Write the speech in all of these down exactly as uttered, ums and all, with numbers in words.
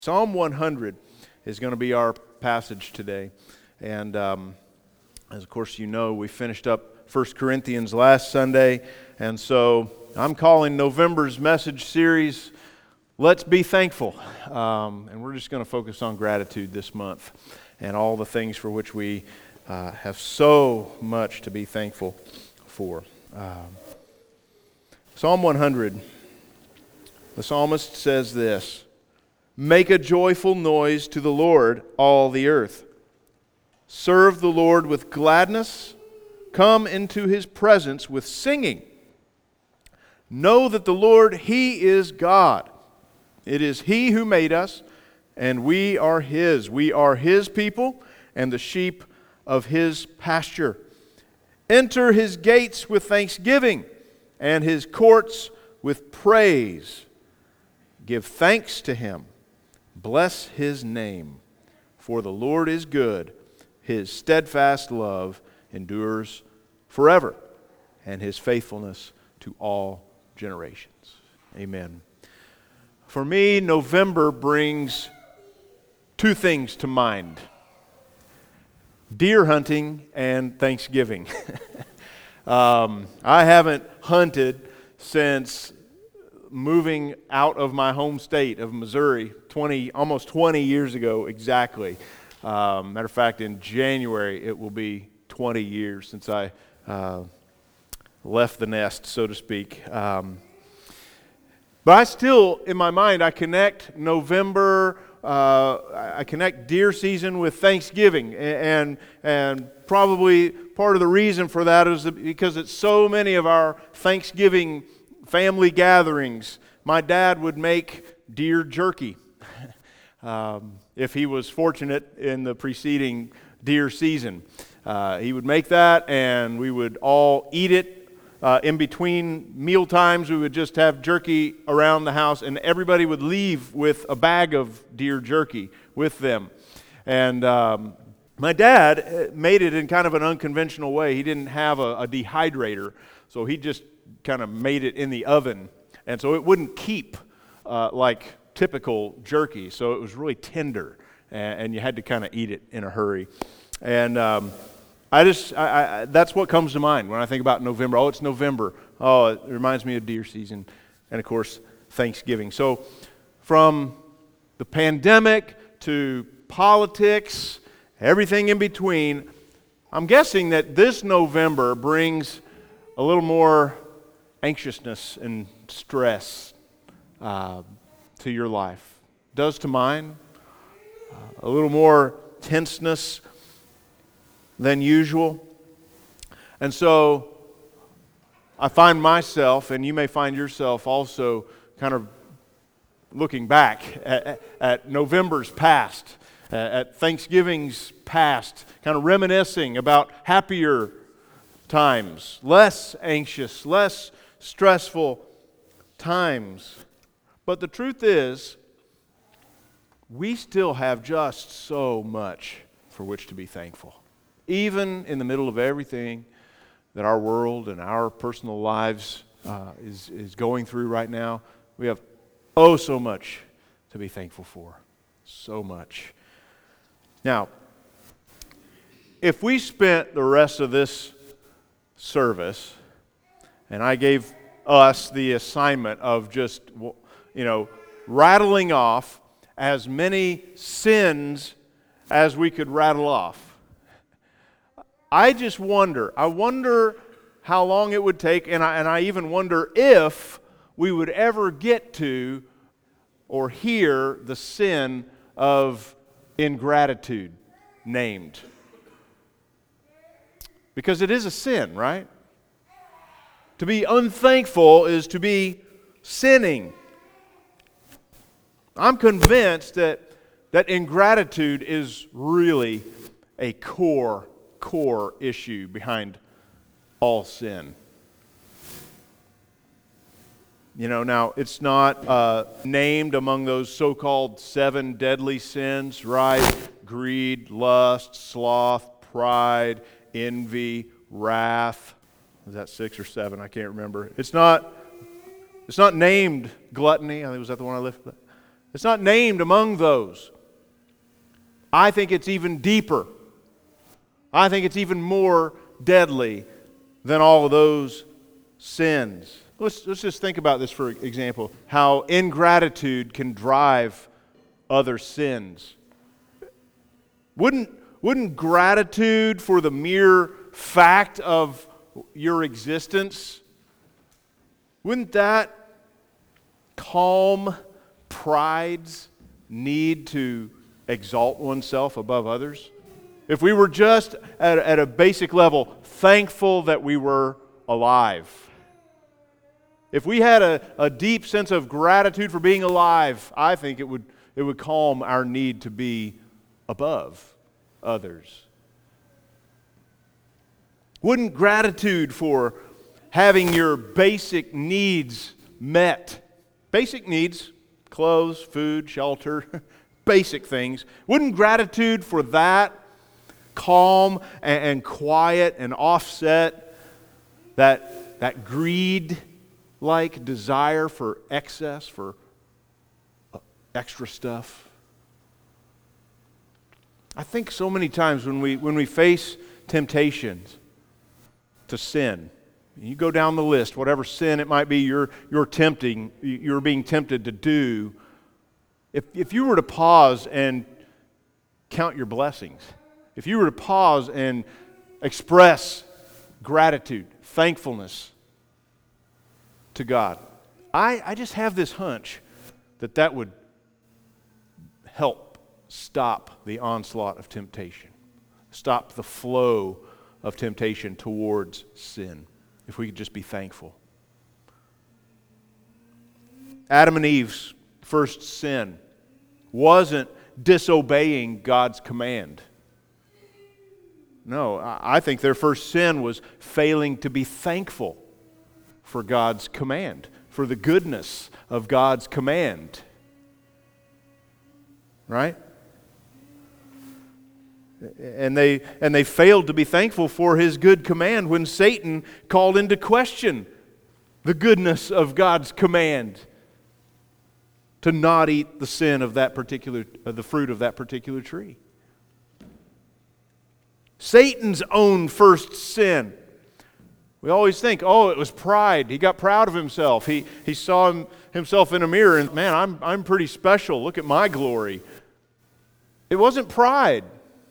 Psalm one hundred is going to be our passage today. And um, as of course you know, we finished up First Corinthians last Sunday. And so I'm calling November's message series, Let's Be Thankful. Um, and we're just going to focus on gratitude this month and all the things for which we uh, have so much to be thankful for. Um, Psalm one hundred, the psalmist says this: "Make a joyful noise to the Lord, all the earth. Serve the Lord with gladness. Come into His presence with singing. Know that the Lord, He is God. It is He who made us, and we are His. We are His people and the sheep of His pasture. Enter His gates with thanksgiving and His courts with praise. Give thanks to Him. Bless His name, for the Lord is good. His steadfast love endures forever, and His faithfulness to all generations." Amen. For me, November brings two things to mind: deer hunting and Thanksgiving. um, I haven't hunted since moving out of my home state of Missouri twenty, almost twenty years ago exactly. Um, matter of fact, in January it will be twenty years since I uh, left the nest, so to speak. Um, but I still, in my mind, I connect November, uh, I connect deer season with Thanksgiving, and and probably part of the reason for that is because it's so many of our Thanksgiving family gatherings, my dad would make deer jerky um, if he was fortunate in the preceding deer season. Uh, he would make that, and we would all eat it. Uh, in between meal times, we would just have jerky around the house, and everybody would leave with a bag of deer jerky with them. And um, my dad made it in kind of an unconventional way. He didn't have a, a dehydrator, so he just kind of made it in the oven, and so it wouldn't keep uh, like typical jerky, so it was really tender, and, and you had to kind of eat it in a hurry. And um, I just, I, I, that's what comes to mind when I think about November. Oh, it's November. Oh, it reminds me of deer season, and of course, Thanksgiving. So from the pandemic to politics, everything in between, I'm guessing that this November brings a little more anxiousness and stress uh, to your life. Does to mine. Uh, a little more tenseness than usual. And so I find myself, and you may find yourself also, kind of looking back at, at November's past, at Thanksgiving's past, kind of reminiscing about happier times, less anxious, less stressful times. But the truth is, we still have just so much for which to be thankful. Even in the middle of everything that our world and our personal lives uh, is, is going through right now, we have oh so much to be thankful for. So much. Now, if we spent the rest of this service, and I gave us the assignment of just, you know, rattling off as many sins as we could rattle off, I just wonder, I wonder how long it would take, and I, and I even wonder if we would ever get to or hear the sin of ingratitude named. Because it is a sin, right? To be unthankful is to be sinning. I'm convinced that, that ingratitude is really a core, core issue behind all sin. You know, now it's not uh, named among those so-called seven deadly sins, right? Greed, lust, sloth, pride, envy, wrath. Is that six or seven? I can't remember. It's not. It's not named gluttony. I think was that the one I lifted. It's not named among those. I think it's even deeper. I think it's even more deadly than all of those sins. Let's, let's just think about this for example. How ingratitude can drive other sins. Wouldn't, wouldn't gratitude for the mere fact of your existence, wouldn't that calm pride's need to exalt oneself above others? If we were just at, at a basic level thankful that we were alive, if we had a, a deep sense of gratitude for being alive, I think it would, it would calm our need to be above others. Wouldn't gratitude for having your basic needs met, basic needs, clothes, food, shelter, basic things, wouldn't gratitude for that calm and, and quiet and offset that, that greed-like desire for excess, for extra stuff? I think so many times when we when we face temptations to sin, you go down the list, whatever sin it might be you're you're tempting, you're being tempted to do. If if you were to pause and count your blessings, if you were to pause and express gratitude, thankfulness to God, I, I just have this hunch that that would help stop the onslaught of temptation, stop the flow of temptation towards sin, if we could just be thankful. Adam and Eve's first sin wasn't disobeying God's command. No, I think their first sin was failing to be thankful for God's command, for the goodness of God's command. Right? And they and they failed to be thankful for His good command when Satan called into question the goodness of God's command to not eat the sin of that particular, uh, the fruit of that particular tree. Satan's own first sin. We always think, oh, it was pride. He got proud of himself. He he saw him, himself in a mirror and, man, I'm I'm pretty special. Look at my glory. It wasn't pride.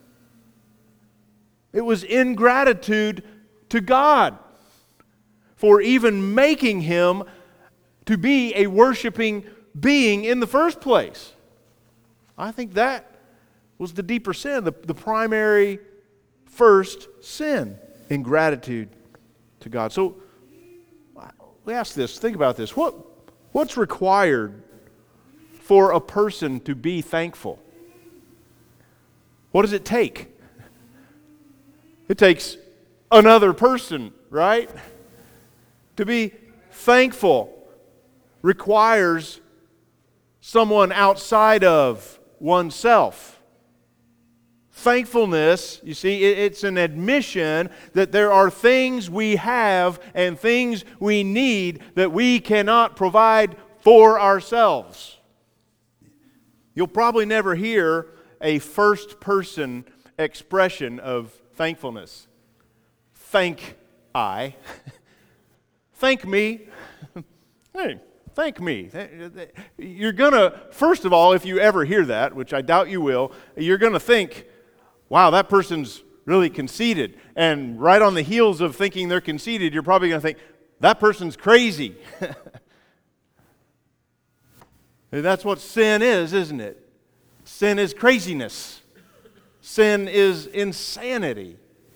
It was ingratitude to God for even making him to be a worshiping being in the first place. I think that was the deeper sin, the, the primary first sin, ingratitude to God. So we ask this, think about this. What, what's required for a person to be thankful? What does it take? It takes another person, right? To be thankful requires someone outside of oneself. Thankfulness, you see, it's an admission that there are things we have and things we need that we cannot provide for ourselves. You'll probably never hear a first-person expression of thankfulness. Thank I. Thank me. Hey, thank me. You're going to, first of all, if you ever hear that, which I doubt you will, you're going to think, wow, that person's really conceited. And right on the heels of thinking they're conceited, you're probably going to think, that person's crazy. And that's what sin is, isn't it? Sin is craziness. Sin is insanity.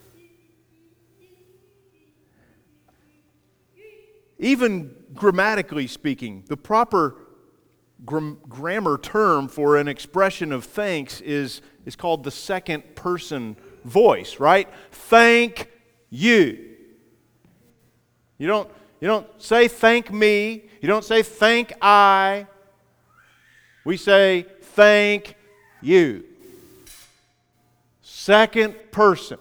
Even grammatically speaking, the proper gram- grammar term for an expression of thanks is, is called the second person voice, right? Thank you. You don't, you don't say thank me. You don't say thank I. We say thank you. Second person.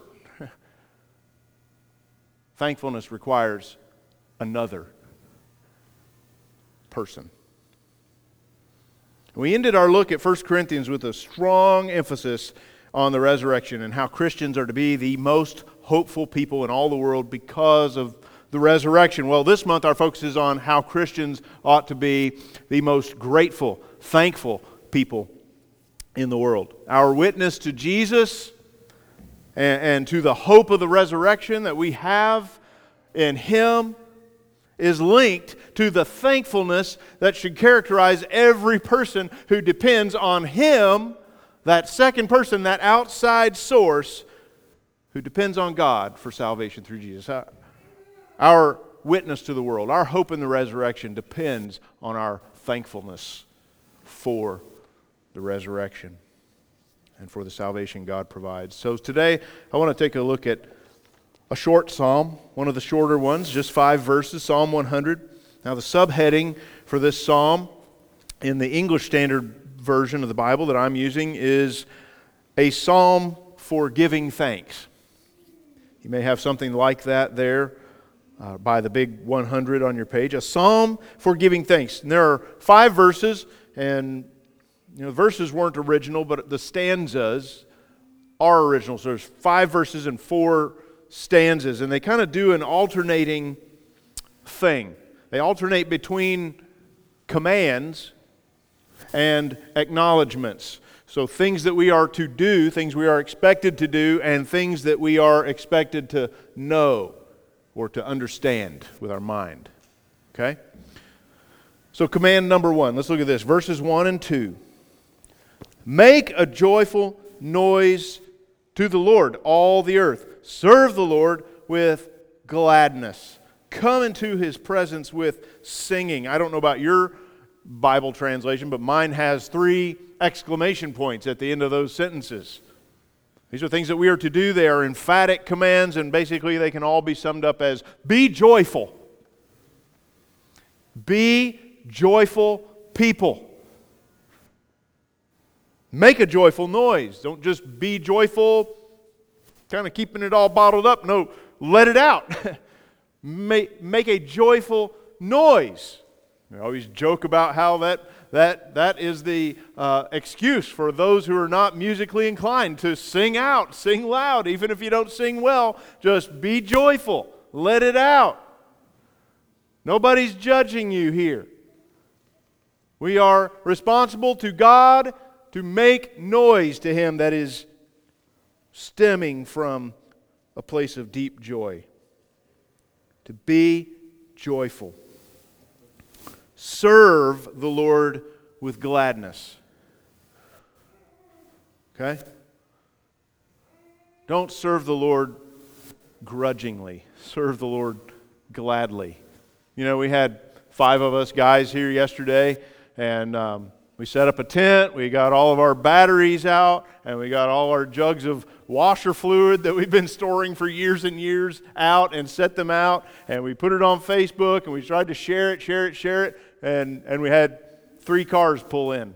Thankfulness requires another person. We ended our look at First Corinthians with a strong emphasis on the resurrection and how Christians are to be the most hopeful people in all the world because of the resurrection. Well, this month our focus is on how Christians ought to be the most grateful, thankful people in the world. Our witness to Jesus and, and to the hope of the resurrection that we have in Him is linked to the thankfulness that should characterize every person who depends on Him, that second person, that outside source, who depends on God for salvation through Jesus. Our witness to the world, our hope in the resurrection depends on our thankfulness for the resurrection and for the salvation God provides. So today I want to take a look at a short psalm, one of the shorter ones, just five verses, Psalm one hundred. Now the subheading for this psalm in the English Standard Version of the Bible that I'm using is a psalm for giving thanks. You may have something like that there uh, by the big one hundred on your page. A psalm for giving thanks. And there are five verses, and you know, the verses weren't original, but the stanzas are original. So there's five verses and four stanzas, and they kind of do an alternating thing. They alternate between commands and acknowledgments. So things that we are to do, things we are expected to do, and things that we are expected to know or to understand with our mind. Okay? So command number one, let's look at this. Verses one and two. Make a joyful noise to the Lord, all the earth. Serve the Lord with gladness. Come into His presence with singing. I don't know about your Bible translation, but mine has three exclamation points at the end of those sentences. These are things that we are to do. They are emphatic commands, and basically they can all be summed up as be joyful. Be joyful people. Make a joyful noise. Don't just be joyful, kind of keeping it all bottled up. No, let it out. make, make a joyful noise. We always joke about how that that that is the uh, excuse for those who are not musically inclined to sing out, sing loud, even if you don't sing well. Just be joyful. Let it out. Nobody's judging you here. We are responsible to God to make noise to Him that is stemming from a place of deep joy. To be joyful. Serve the Lord with gladness. Okay? Don't serve the Lord grudgingly. Serve the Lord gladly. You know, we had five of us guys here yesterday, and um, we set up a tent, we got all of our batteries out, and we got all our jugs of washer fluid that we've been storing for years and years out and set them out, and we put it on Facebook, and we tried to share it, share it, share it, and, and we had three cars pull in.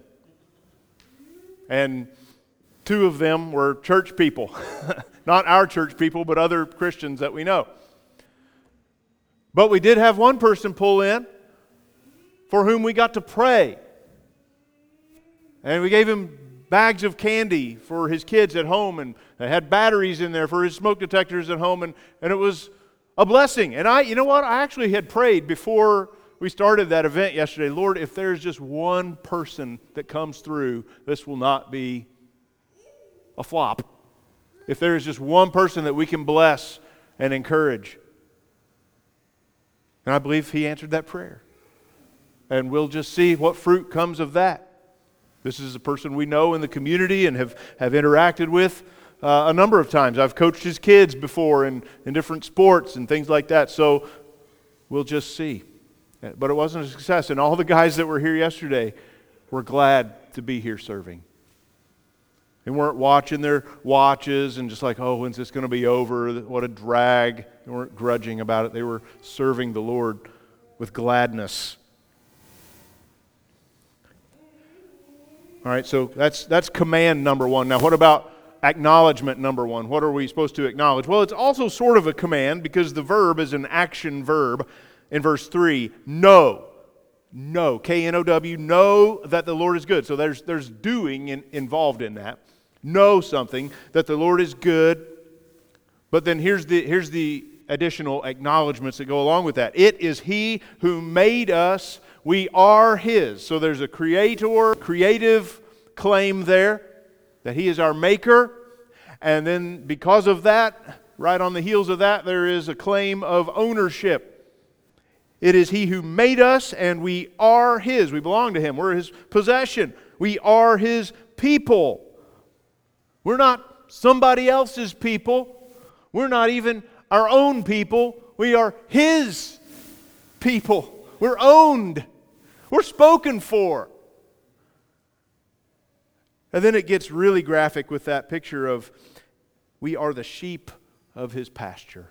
And two of them were church people. Not our church people, but other Christians that we know. But we did have one person pull in for whom we got to pray. And we gave him bags of candy for his kids at home, and they had batteries in there for his smoke detectors at home, and, and it was a blessing. And I, you know what, I actually had prayed before we started that event yesterday, Lord, if there's just one person that comes through, this will not be a flop. If there is just one person that we can bless and encourage. And I believe He answered that prayer. And we'll just see what fruit comes of that. This is a person we know in the community and have, have interacted with uh, a number of times. I've coached his kids before in, in different sports and things like that. So we'll just see. But it wasn't a success. And all the guys that were here yesterday were glad to be here serving. They weren't watching their watches and just like, oh, when's this going to be over? What a drag. They weren't grudging about it. They were serving the Lord with gladness. All right, so that's that's command number one. Now, what about acknowledgement number one? What are we supposed to acknowledge? Well, it's also sort of a command because the verb is an action verb in verse three. Know. Know, K N O W, know that the Lord is good. So there's, there's doing in, involved in that. Know something, that the Lord is good. But then here's the, here's the additional acknowledgments that go along with that. It is He who made us. We are His. So there's a creator, creative claim there, that He is our maker. And then because of that, right on the heels of that, there is a claim of ownership. It is He who made us, and we are His. We belong to Him. We're His possession. We are His people. We're not somebody else's people. We're not even our own people. We are His people. We're owned. We're spoken for. And then it gets really graphic with that picture of we are the sheep of His pasture.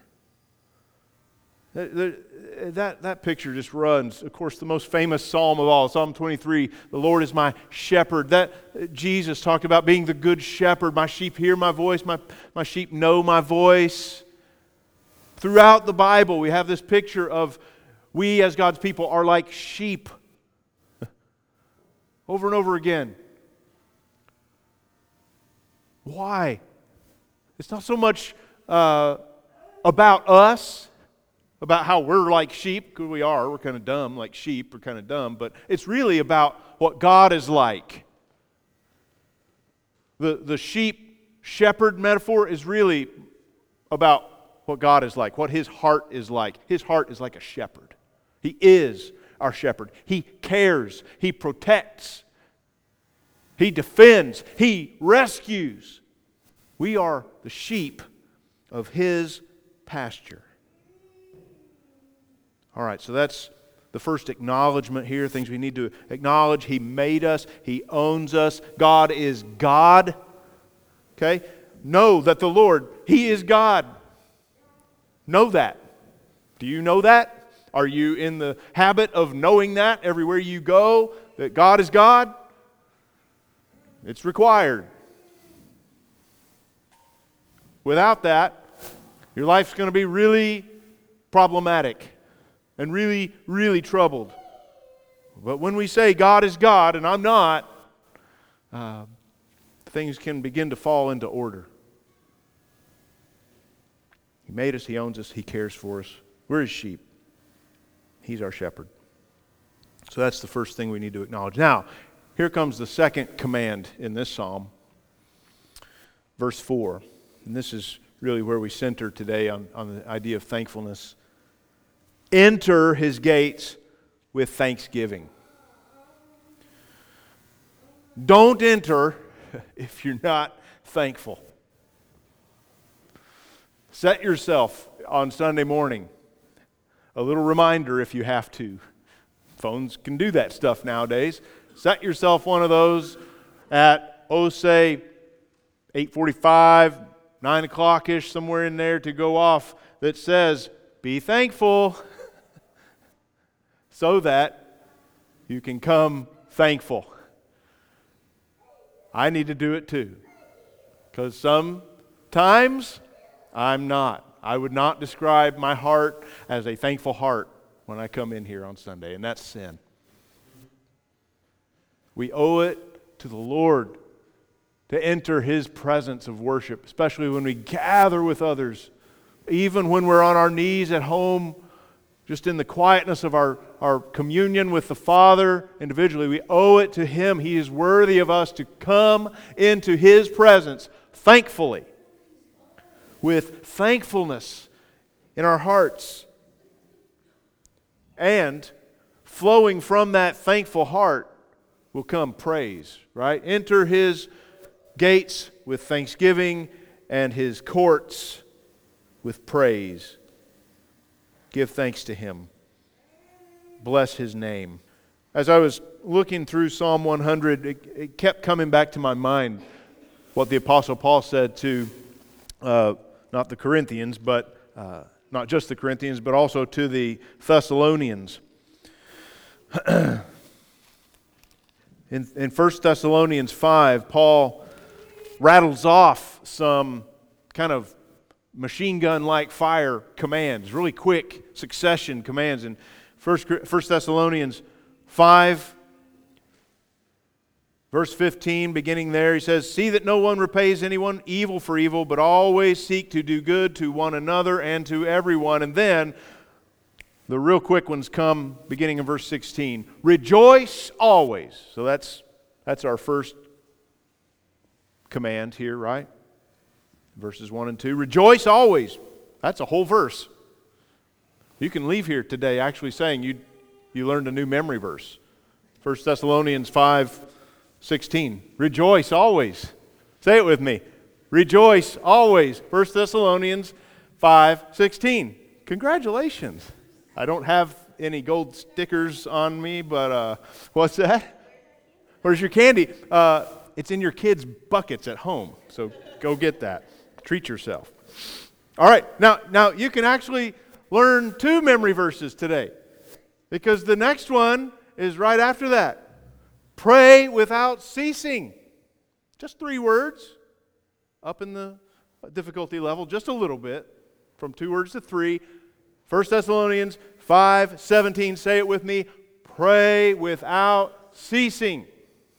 That, that, that picture just runs. Of course, the most famous psalm of all, Psalm twenty-three, the Lord is my shepherd. That Jesus talked about being the good shepherd. My sheep hear my voice. My, my sheep know my voice. Throughout the Bible, we have this picture of we as God's people are like sheep. Over and over again. Why? It's not so much uh, about us, about how we're like sheep, because we are, we're kind of dumb, like sheep, we're kind of dumb, but it's really about what God is like. The, the sheep shepherd metaphor is really about what God is like, what His heart is like. His heart is like a shepherd. He is our shepherd. He cares. He protects. He defends. He rescues. We are the sheep of His pasture. All right, so that's the first acknowledgement here, things we need to acknowledge. He made us. He owns us. God is God. Okay? Know that the Lord, He is God. Know that. Do you know that? Are you in the habit of knowing that everywhere you go, that God is God? It's required. Without that, your life's going to be really problematic and really, really troubled. But when we say God is God and I'm not, uh, things can begin to fall into order. He made us, He owns us, He cares for us. We're His sheep. He's our shepherd. So that's the first thing we need to acknowledge. Now, here comes the second command in this psalm. Verse four. And this is really where we center today on, on the idea of thankfulness. Enter His gates with thanksgiving. Don't enter if you're not thankful. Set yourself on Sunday morning a little reminder if you have to. Phones can do that stuff nowadays. Set yourself one of those at, oh, say, eight forty-five, nine o'clock-ish, somewhere in there to go off that says, be thankful, so that you can come thankful. I need to do it too, because sometimes I'm not. I would not describe my heart as a thankful heart when I come in here on Sunday, and that's sin. We owe it to the Lord to enter His presence of worship, especially when we gather with others, even when we're on our knees at home, just in the quietness of our, our communion with the Father individually. We owe it to Him. He is worthy of us to come into His presence thankfully, with thankfulness in our hearts. And flowing from that thankful heart will come praise, right? Enter His gates with thanksgiving and His courts with praise. Give thanks to Him. Bless His name. As I was looking through Psalm one hundred, it, it kept coming back to my mind what the Apostle Paul said to uh, not the Corinthians, but uh, not just the Corinthians, but also to the Thessalonians. in, in First Thessalonians five, Paul rattles off some kind of machine gun-like fire commands, really quick succession commands. In First Thessalonians five, verse fifteen, beginning there, he says, "See that no one repays anyone evil for evil, but always seek to do good to one another and to everyone." And then the real quick ones come beginning in verse sixteen. "Rejoice always." So that's that's our first command here, right? Verses one and two. "Rejoice always." That's a whole verse. You can leave here today actually saying you you learned a new memory verse. First Thessalonians five sixteen. "Rejoice always." Say it with me. Rejoice always. First Thessalonians five sixteen. Congratulations. I don't have any gold stickers on me, but uh, what's that? Where's your candy? Uh, it's in your kids' buckets at home, so go get that. Treat yourself. All right, now, now you can actually learn two memory verses today, because the next one is right after that. "Pray without ceasing." Just three words, up in the difficulty level, just a little bit, from two words to three. First Thessalonians five seventeen, say it with me, "Pray without ceasing."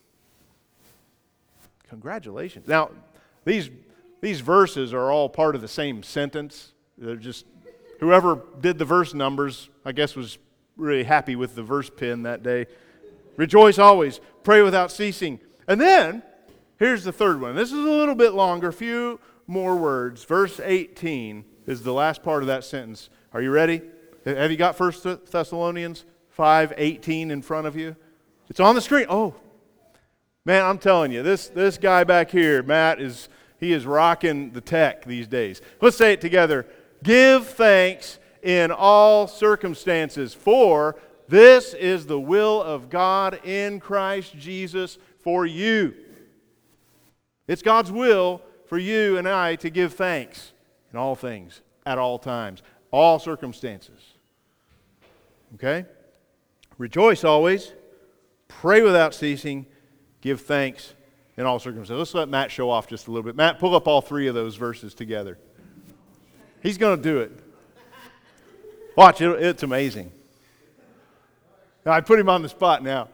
Congratulations. Now, these, these verses are all part of the same sentence. They're just, whoever did the verse numbers, I guess, was really happy with the verse pin that day. Rejoice always, pray without ceasing. And then, here's the third one. This is a little bit longer, a few more words. Verse eighteen is the last part of that sentence. Are you ready? Have you got First Thessalonians five eighteen in front of you? It's on the screen. Oh, man, I'm telling you, this, this guy back here, Matt, is he is rocking the tech these days. Let's say it together. "Give thanks in all circumstances, for this is the will of God in Christ Jesus for you." It's God's will for you and I to give thanks in all things, at all times, all circumstances. Okay? Rejoice always, pray without ceasing, give thanks in all circumstances. Let's let Matt show off just a little bit. Matt, pull up all three of those verses together. He's going to do it. Watch, it, it's amazing. Now, I put him on the spot now.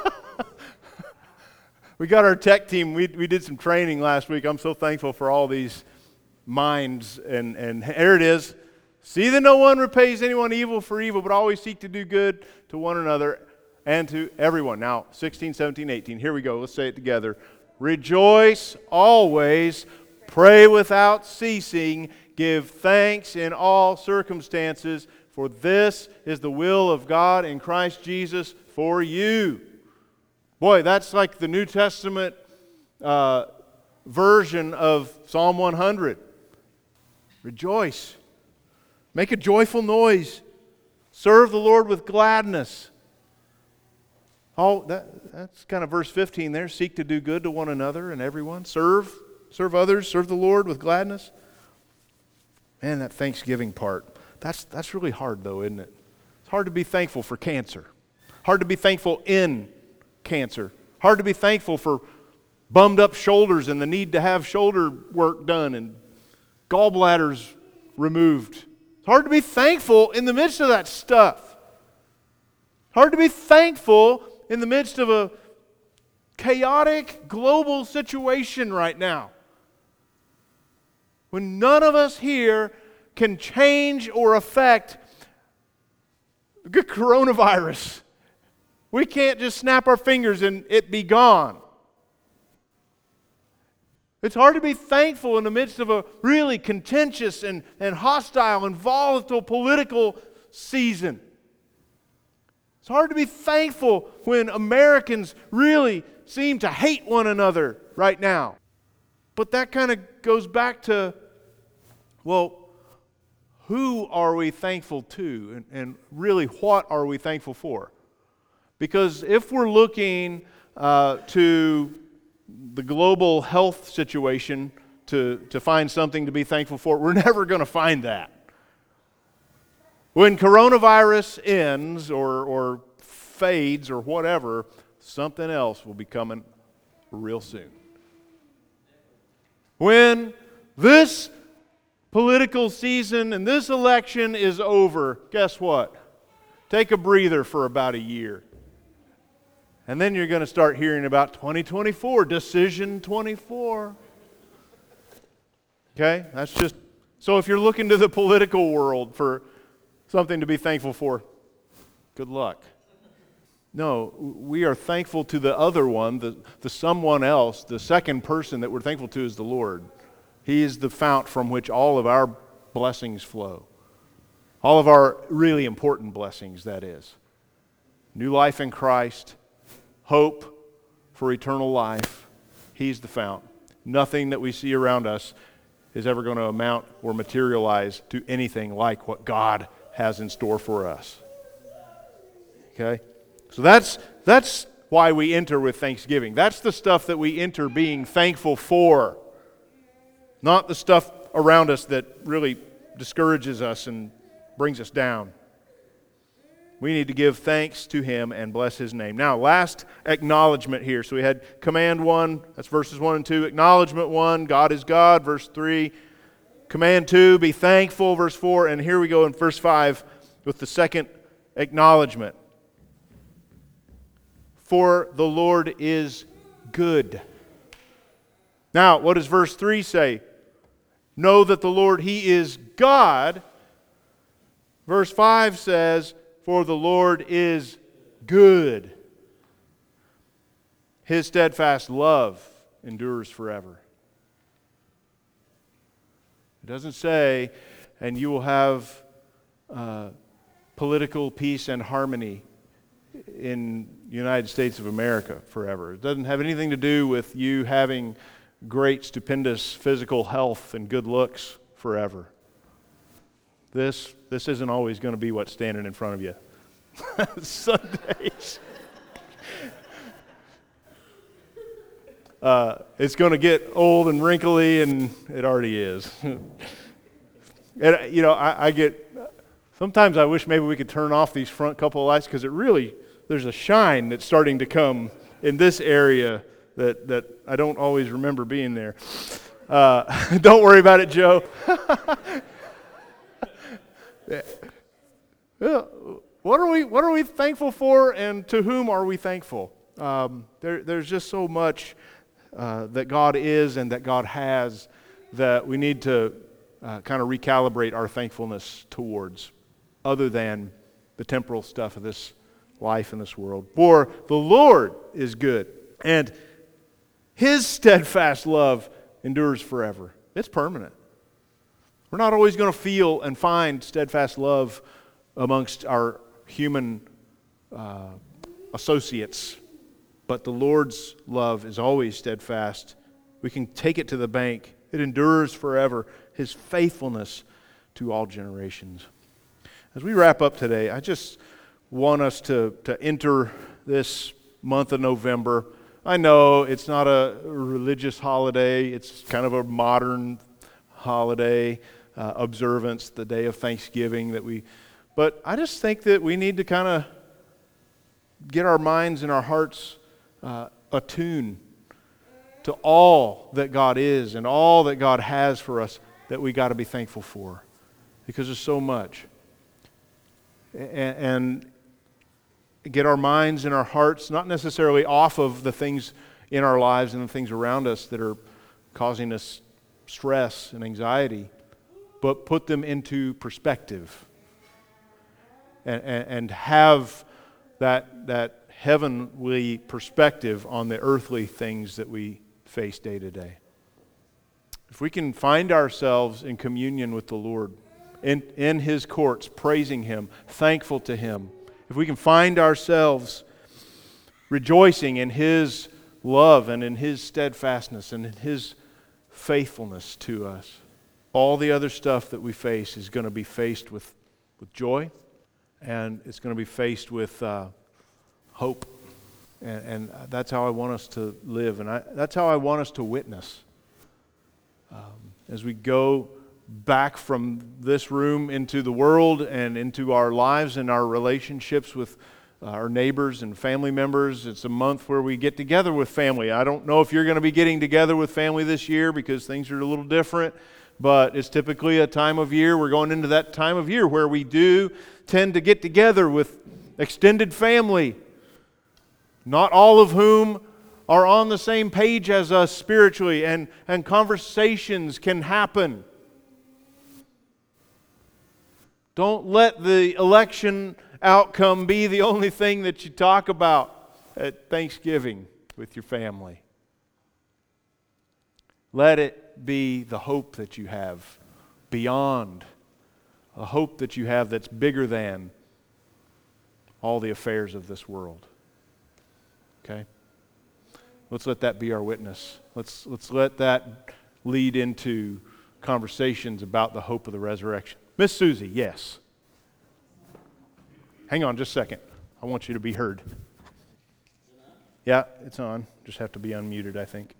We got our tech team. We, we did some training last week. I'm so thankful for all these minds. And, and here it is. "See that no one repays anyone evil for evil, but always seek to do good to one another and to everyone." Now, sixteen, seventeen, eighteen. Here we go. Let's say it together. "Rejoice always, pray without ceasing, give thanks in all circumstances, for this is the will of God in Christ Jesus for you." Boy, that's like the New Testament uh, version of Psalm one hundred. Rejoice. Make a joyful noise. Serve the Lord with gladness. Oh, that, that's kind of verse fifteen there. "Seek to do good to one another and everyone." Serve. Serve others. Serve the Lord with gladness. Man, that Thanksgiving part. That's, that's really hard though, isn't it? It's hard to be thankful for cancer. Hard to be thankful in cancer. Hard to be thankful for bummed up shoulders and the need to have shoulder work done and gallbladders removed. It's hard to be thankful in the midst of that stuff. Hard to be thankful in the midst of a chaotic global situation right now, when none of us here can change or affect the coronavirus. We can't just snap our fingers and it be gone. It's hard to be thankful in the midst of a really contentious and, and hostile and volatile political season. It's hard to be thankful when Americans really seem to hate one another right now. But that kind of goes back to, well, who are we thankful to? And, and really, what are we thankful for? Because if we're looking uh, to the global health situation to, to find something to be thankful for, we're never going to find that. When coronavirus ends or, or fades or whatever, something else will be coming real soon. When this political season and this election is over, guess what? Take a breather for about a year. And then you're going to start hearing about twenty twenty-four, Decision twenty-four. Okay? That's just, so if you're looking to the political world for something to be thankful for, good luck. No, we are thankful to the other one, the, the someone else, the second person that we're thankful to is the Lord. He is the fount from which all of our blessings flow. All of our really important blessings, that is. New life in Christ, hope for eternal life. He's the fount. Nothing that we see around us is ever going to amount or materialize to anything like what God has in store for us. Okay? So that's that's why we enter with thanksgiving. That's the stuff that we enter being thankful for. Not the stuff around us that really discourages us and brings us down. We need to give thanks to Him and bless His name. Now, last acknowledgement here. So we had command one, that's verses one and two. Acknowledgement one, God is God, verse three. Command two, be thankful, verse four. And here we go in verse five with the second acknowledgement. For the Lord is good. Now, what does verse three say? Know that the Lord, He is God. Verse five says, for the Lord is good. His steadfast love endures forever. It doesn't say, and you will have uh, political peace and harmony in the United States of America forever. It doesn't have anything to do with you having great, stupendous physical health and good looks forever. This, this isn't always going to be what's standing in front of you. Sundays. uh, it's going to get old and wrinkly, and it already is. And, you know, I, I get, sometimes I wish maybe we could turn off these front couple of lights, because it really, there's a shine that's starting to come in this area that, that I don't always remember being there. Uh, don't worry about it, Joe. Yeah. What are we What are we thankful for, and to whom are we thankful? Um, there, there's just so much uh, that God is and that God has that we need to uh, kind of recalibrate our thankfulness towards, other than the temporal stuff of this life in this world. For the Lord is good, and His steadfast love endures forever. It's permanent. We're not always going to feel and find steadfast love amongst our human uh, associates, but the Lord's love is always steadfast. We can take it to the bank. It endures forever. His faithfulness to all generations. As we wrap up today, I just want us to, to enter this month of November. I know it's not a religious holiday. It's kind of a modern holiday uh, observance, the day of Thanksgiving that we But I just think that we need to kind of get our minds and our hearts uh, attuned to all that God is and all that God has for us that we got to be thankful for, because there's so much. And, and get our minds and our hearts not necessarily off of the things in our lives and the things around us that are causing us stress and anxiety, but put them into perspective. And, and, and have that, that heavenly perspective on the earthly things that we face day to day. If we can find ourselves in communion with the Lord, in, in His courts, praising Him, thankful to Him, if we can find ourselves rejoicing in His love and in His steadfastness and in His faithfulness to us, all the other stuff that we face is going to be faced with, with joy. And it's going to be faced with uh, hope. And, and that's how I want us to live. And I, that's how I want us to witness. Um, as we go back from this room into the world and into our lives and our relationships with uh, our neighbors and family members. It's a month where we get together with family. I don't know if you're going to be getting together with family this year because things are a little different. But it's typically a time of year, we're going into that time of year where we do tend to get together with extended family. not all of whom are on the same page as us spiritually, and, and conversations can happen. Don't let the election outcome be the only thing that you talk about at Thanksgiving with your family. Let it be the hope that you have beyond, a hope that you have that's bigger than all the affairs of this world. Okay? Let's let that be our witness. Let's, let's let that lead into conversations about the hope of the resurrection. Miss Susie, yes. Hang on just a second. I want you to be heard. Yeah, it's on. Just have to be unmuted, I think.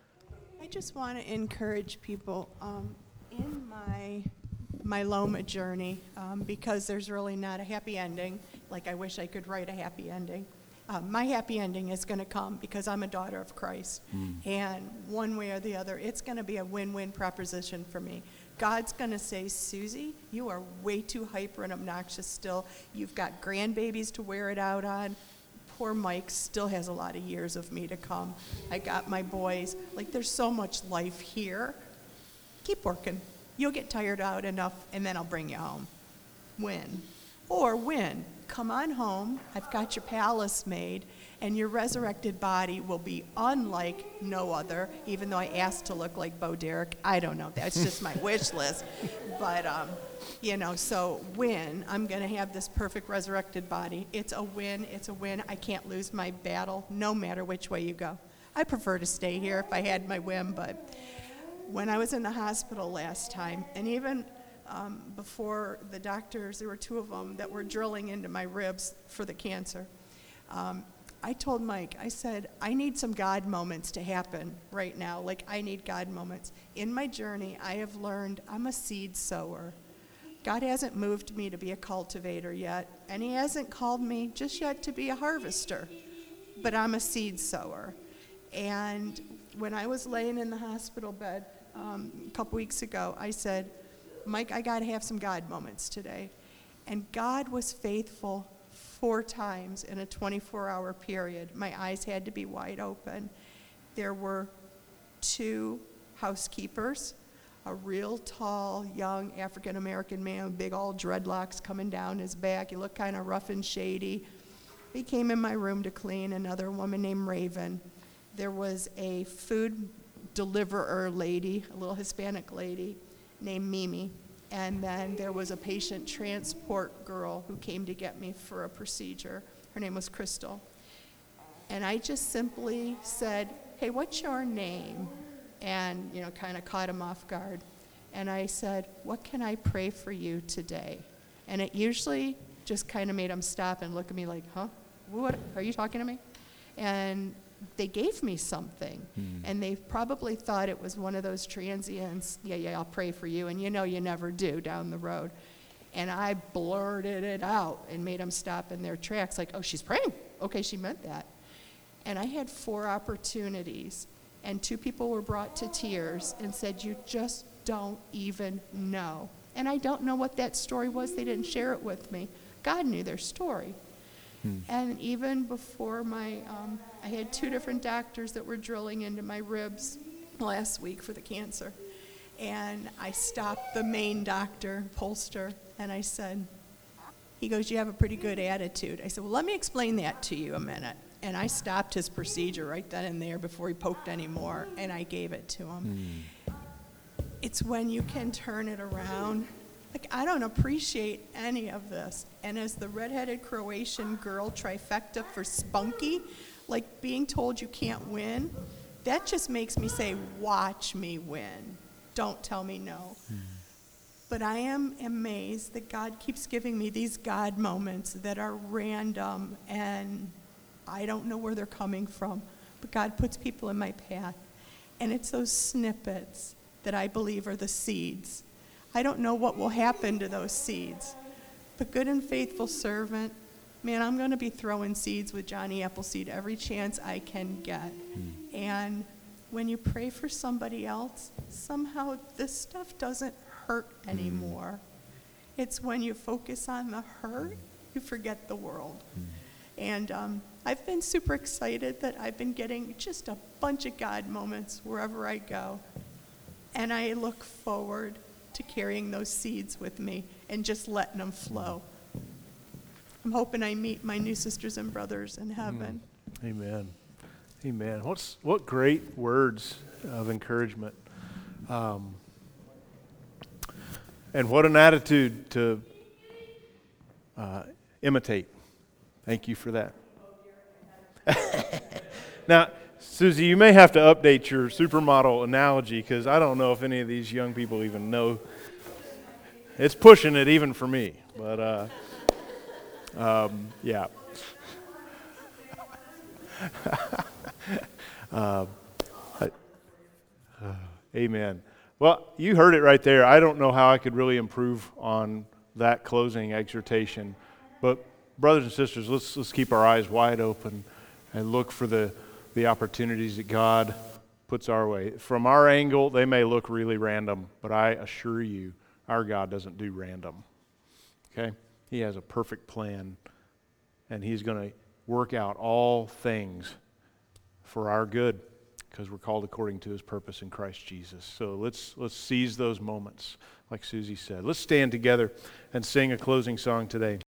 I just want to encourage people um, in my my Loma journey, um, because there's really not a happy ending. Like, I wish I could write a happy ending. Um, my happy ending is going to come because I'm a daughter of Christ. Mm. And one way or the other, it's going to be a win-win proposition for me. God's going to say, Susie, you are way too hyper and obnoxious still. You've got grandbabies to wear it out on. Poor Mike still has a lot of years of me to come. I got my boys. Like, there's so much life here. Keep working. You'll get tired out enough, and then I'll bring you home. Win. Or win. Come on home. I've got your palace made, and your resurrected body will be unlike no other, even though I asked to look like Bo Derek. I don't know. That's just my wish list. But, um, you know, so win. I'm going to have this perfect resurrected body. It's a win. It's a win. I can't lose my battle, no matter which way you go. I prefer to stay here if I had my whim, but when I was in the hospital last time, and even um, before the doctors, there were two of them that were drilling into my ribs for the cancer. Um, I told Mike, I said, I need some God moments to happen right now. Like, I need God moments. In my journey, I have learned I'm a seed sower. God hasn't moved me to be a cultivator yet, and he hasn't called me just yet to be a harvester, but I'm a seed sower. And when I was laying in the hospital bed um, a couple weeks ago, I said, Mike, I got to have some God moments today. And God was faithful four times in a twenty-four hour period. My eyes had to be wide open. There were two housekeepers, a real tall, young African-American man with big old dreadlocks coming down his back. He looked kind of rough and shady. He came in my room to clean. Another woman named Raven. There was a food deliverer lady, a little Hispanic lady named Mimi. And then there was a patient transport girl who came to get me for a procedure. Her name was Crystal. And I just simply said, hey, what's your name? And, you know, kind of caught him off guard. And I said, what can I pray for you today? And it usually just kind of made him stop and look at me like, huh? What? Are you talking to me? And they gave me something. Hmm. And they probably thought it was one of those transients, yeah, yeah, I'll pray for you. And you know you never do down the road. And I blurted it out and made them stop in their tracks like, oh, she's praying. Okay, she meant that. And I had four opportunities. And two people were brought to tears and said, you just don't even know. And I don't know what that story was. They didn't share it with me. God knew their story. Hmm. And even before my, um, I had two different doctors that were drilling into my ribs last week for the cancer. And I stopped the main doctor, Polster, and I said, he goes, you have a pretty good attitude. I said, well, let me explain that to you a minute. And I stopped his procedure right then and there before he poked any more, and I gave it to him. Hmm. It's when you can turn it around. Like, I don't appreciate any of this. And as the redheaded Croatian girl trifecta for Spunky, like being told you can't win, that just makes me say, watch me win. Don't tell me no. Hmm. But I am amazed that God keeps giving me these God moments that are random, and I don't know where they're coming from. But God puts people in my path. And it's those snippets that I believe are the seeds. I don't know what will happen to those seeds. But good and faithful servant, man, I'm going to be throwing seeds with Johnny Appleseed every chance I can get. Mm. And when you pray for somebody else, somehow this stuff doesn't hurt anymore. Mm. It's when you focus on the hurt, you forget the world. Mm. And um, I've been super excited that I've been getting just a bunch of God moments wherever I go. And I look forward to carrying those seeds with me and just letting them flow. I'm hoping I meet my new sisters and brothers in heaven. Mm. Amen. Amen. What's what great words of encouragement. Um, and what an attitude to uh, imitate. Thank you for that. Now, Susie, you may have to update your supermodel analogy because I don't know if any of these young people even know. It's pushing it even for me, but uh, um, yeah. uh, I, uh, amen. Well, you heard it right there. I don't know how I could really improve on that closing exhortation, but brothers and sisters, let's let's keep our eyes wide open and look for the the opportunities that God puts our way. From our angle, they may look really random, but I assure you, our God doesn't do random. Okay? He has a perfect plan, and He's going to work out all things for our good because we're called according to His purpose in Christ Jesus. So let's let's seize those moments, like Susie said. Let's stand together and sing a closing song today.